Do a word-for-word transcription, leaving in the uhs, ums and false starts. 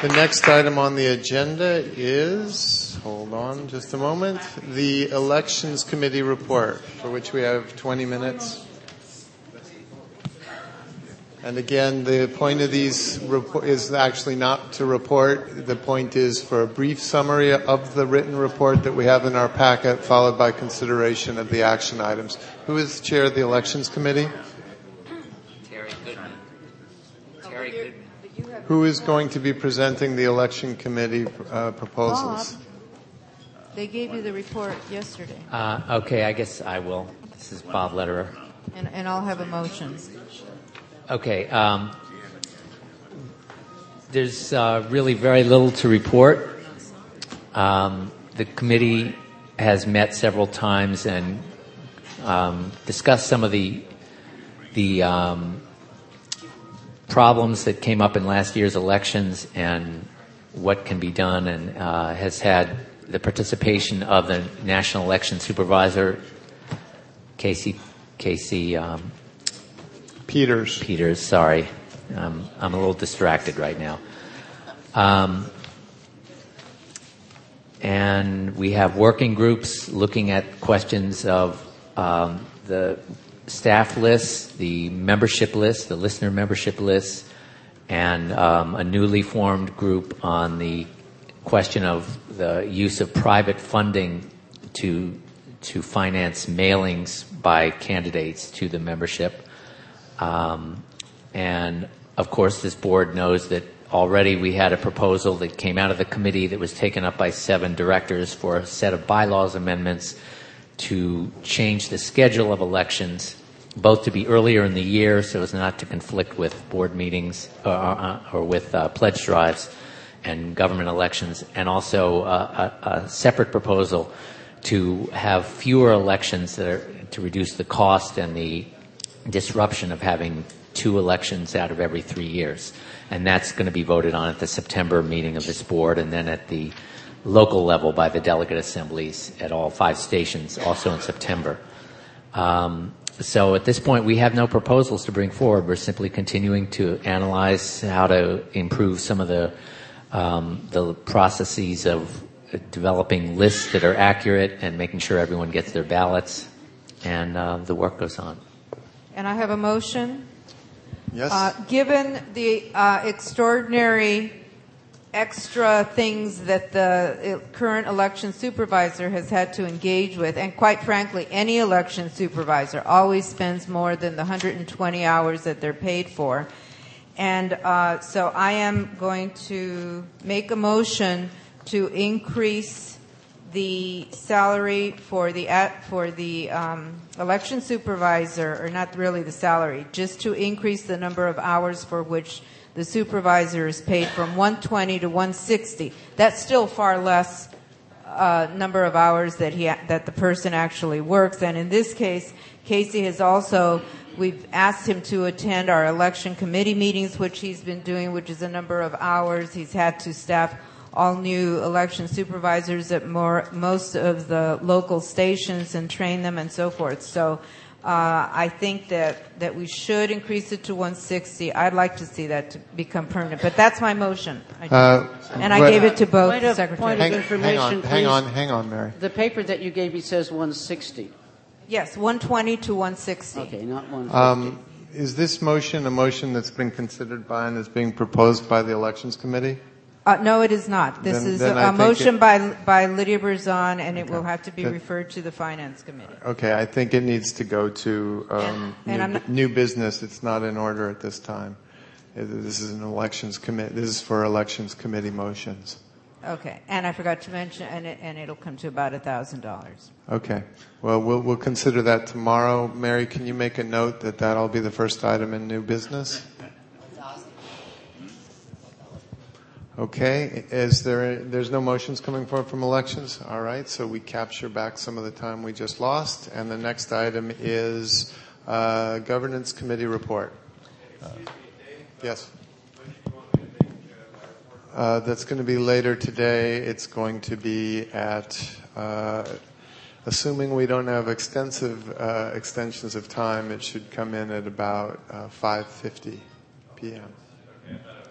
The next item on the agenda is, hold on just a moment, the Elections Committee report, for which we have twenty minutes. And again, the point of these report is actually not to report. The point is for a brief summary of the written report that we have in our packet, followed by consideration of the action items. Who is the chair of the Elections Committee? Terry Goodman. Terry Goodman. Who is going to be presenting the Election Committee uh, proposals? Bob, they gave you the report yesterday. Uh, okay, I guess I will. This is Bob Lederer. And, and I'll have a motion. Okay. Um, there's uh, really very little to report. Um, the committee has met several times and um, discussed some of the the um, problems that came up in last year's elections and what can be done, and uh, has had the participation of the National Election Supervisor, Casey Casey um, Peters. Peters, sorry. Um, I'm a little distracted right now. Um, and we have working groups looking at questions of um, the staff list, the membership list, the listener membership list, and um, a newly formed group on the question of the use of private funding to to finance mailings by candidates to the membership. Um, and of course, this board knows that already we had a proposal that came out of the committee that was taken up by seven directors for a set of bylaws amendments to change the schedule of elections, both to be earlier in the year so as not to conflict with board meetings or, or, or with uh, pledge drives and government elections, and also uh, a, a separate proposal to have fewer elections that are to reduce the cost and the disruption of having two elections out of every three years. And that's going to be voted on at the September meeting of this board, and then at the local level by the delegate assemblies at all five stations, also in September. Um, so at this point, we have no proposals to bring forward. We're simply continuing to analyze how to improve some of the um, the processes of developing lists that are accurate and making sure everyone gets their ballots, and uh, the work goes on. And I have a motion. Yes. Uh, given the uh, extraordinary extra things that the current election supervisor has had to engage with, and quite frankly, any election supervisor always spends more than the one hundred twenty hours that they're paid for. And uh, so I am going to make a motion to increase the salary for the at, for the um, election supervisor, or not really the salary, just to increase the number of hours for which the supervisor is paid from one hundred twenty to one hundred sixty. That's still far less uh, number of hours that he that the person actually works. And in this case, Casey has also, we've asked him to attend our election committee meetings, which he's been doing, which is a number of hours. He's had to staff all new election supervisors at more, most of the local stations and train them and so forth. So uh, I think that, that we should increase it to one hundred sixty. I'd like to see that to become permanent, but that's my motion. I Uh, and I gave it to both Point of- secretaries. point of hang, information, hang on, hang please. on, hang on, Mary. The paper that you gave me says one hundred sixty. Yes, one hundred twenty to one hundred sixty. Okay, not one hundred fifty. Um, is this motion a motion that's been considered by and is being proposed by the Elections Committee? Uh, no, it is not. This Then- is then a, I a think motion it- by by Lydia Berzon, and it Okay. will have to be Then- referred to the Finance Committee. Okay, I think it needs to go to um, And- and I'm new, not- new business. It's not in order at this time. Uh, This is an elections committee. This is for elections committee motions. Okay, and I forgot to mention, and, it, and it'll come to about a thousand dollars. Okay. Well, we'll we'll consider that tomorrow. Mary, can you make a note that that'll be the first item in new business? Okay. Is there? There's no motions coming forward from elections. All right. So we capture back some of the time we just lost, and the next item is uh, governance committee report. Uh, yes. Uh, that's going to be later today. It's going to be at, uh, assuming we don't have extensive uh, extensions of time, it should come in at about uh, five fifty p.m.